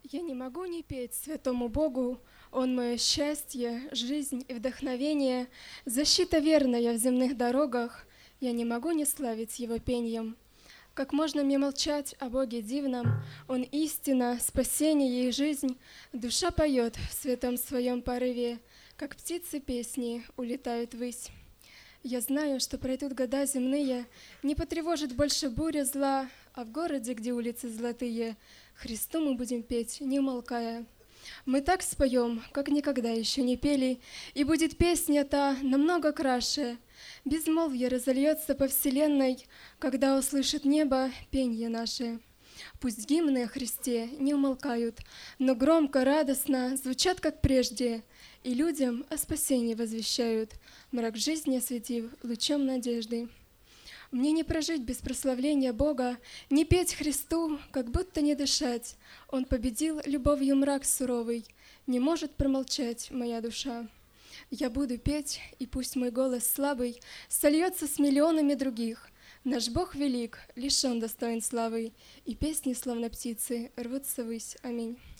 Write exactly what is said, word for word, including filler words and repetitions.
Я не могу не петь святому Богу, Он мое счастье, жизнь и вдохновение, защита верная в земных дорогах, я не могу не славить Его пеньем. Как можно мне молчать о Боге дивном, Он истина, спасение и жизнь, душа поет в святом своем порыве, как птицы песни улетают ввысь. Я знаю, что пройдут года земные, не потревожит больше буря зла, а в городе, где улицы золотые, Христу мы будем петь, не умолкая. Мы так споем, как никогда еще не пели, и будет песня та намного краше. Безмолвье разольется по вселенной, когда услышит небо пенье наше. Пусть гимны о Христе не умолкают, но громко, радостно звучат, как прежде, и людям о спасении возвещают, мрак жизни осветив лучом надежды. Мне не прожить без прославления Бога, не петь Христу, как будто не дышать. Он победил любовью мрак суровый, не может промолчать моя душа. Я буду петь, и пусть мой голос слабый сольется с миллионами других. Наш Бог велик, лишь Он достоин славы, и песни, словно птицы, рвутся ввысь. Аминь.